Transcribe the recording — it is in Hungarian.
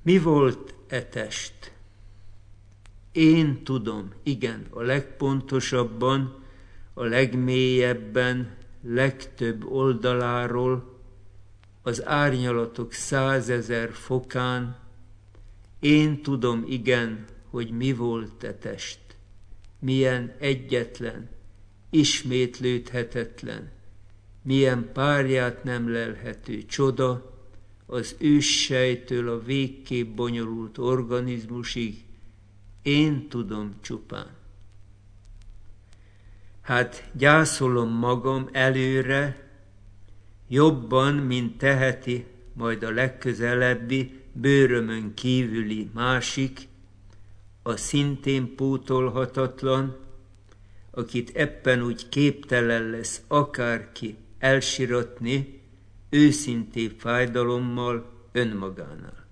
Mi volt e test? Én tudom, igen, a legpontosabban, a legmélyebben, legtöbb oldaláról, az árnyalatok 100 000 fokán, én tudom, igen, hogy mi volt e test. Milyen egyetlen, ismétlődhetetlen, milyen párját nem lelhető csoda, az őssejtől a végképp bonyolult organizmusig, én tudom csupán. Hát gyászolom magam előre, jobban, mint teheti majd a legközelebbi, bőrömön kívüli másik, a szintén pótolhatatlan, akit éppen úgy képtelen lesz akárki elsiratni, őszintébb fájdalommal önmagánál.